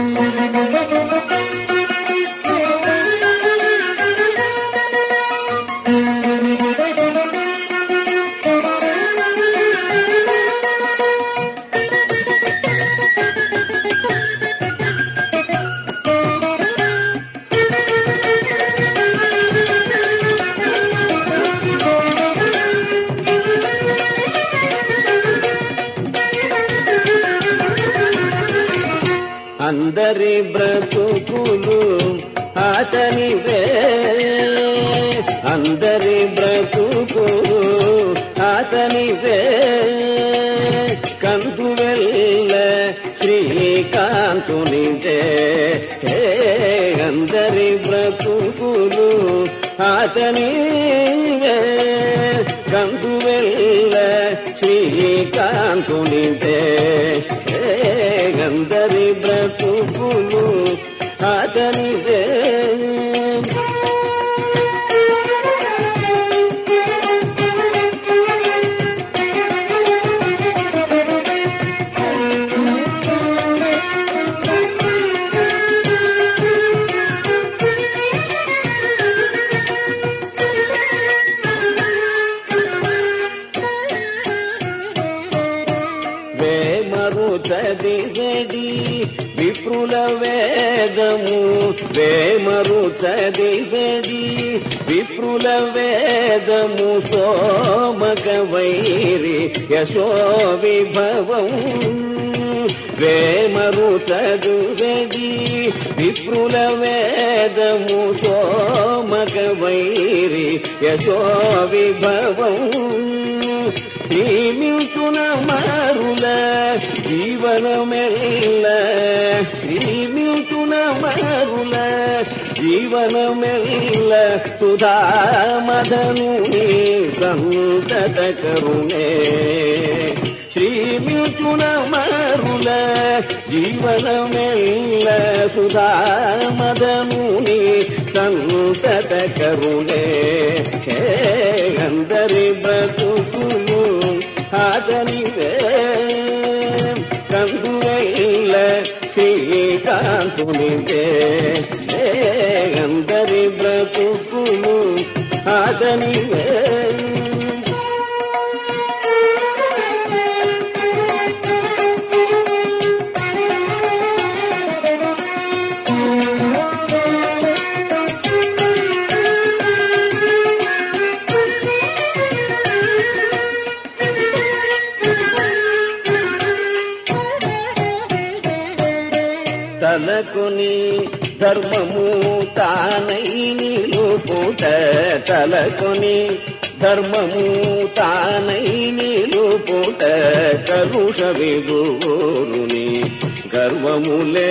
అందరి బ్రతుకులు అతనివే, అందరి బ్రతుకులు అతనివే, కందువెల్ల శ్రీకాంతునిదే. అందరి బ్రతుకులు అతనివే, కందువెల్ల శ్రీకాంతునిదే. అందరి బ్రతుకులు అతనివే. వేమరు చదివేది విప్రుల వేదము, వేమరు చదివేది విప్రుల వేదము, సోమక వైరి యశో విభవం. వేమరు చదివేది విప్రుల వేదము, సోమక వైరి యశో విభవం. శ్రీమిల్చున మరుల జీవనమెల్ల, శ్రీమిల్చున మరుల జీవనమెల్ల, సుధామదనుని సంతత కరుణే. శ్రీమిల్చున మరుల జీవనమెల్ల, సుధామదనుని సంతత కరుణే. అందరి బ్రతుకులు అతనివే, కందువెల్ల శ్రీకాంతునిదే. అందరి బ్రతుకులు అతనివే. తలకొని ధర్మము తానై నిలుపుట, తలకొని ధర్మము తానై నిలుపుట, కరుష విదురుని గర్వములే.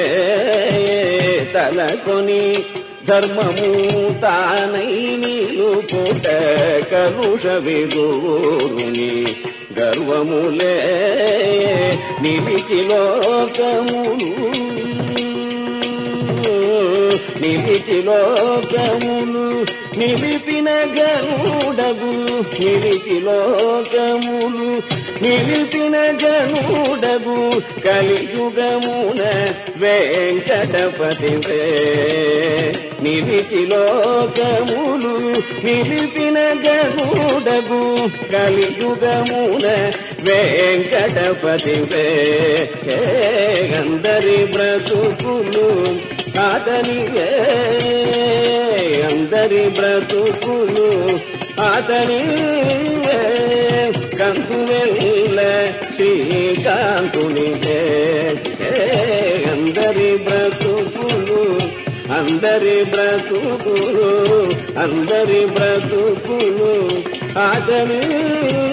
తలకొని ధర్మము తానై నిలుపుట, కరుష విదురుని గర్వములే. నిలిచి లోకములు, నిలిచి లోకములు నిలిపిన గరుడగు, నిలిచి లోకములు నిలిపిన గరుడగు, కలియుగమున వెంకటపతివే. నిలిచి లోకములు నిలిపిన గరుడగు, కలియుగమున వెంకటపతివే. అందరి బ్రతుకులు అతనివే, అందరి బ్రతుకులు అతనివే, కందువెల్ల శ్రీకాంతునిదే. అందరి బ్రతుకులు, అందరి బ్రతుకులు, అందరి బ్రతుకులు అతనివే.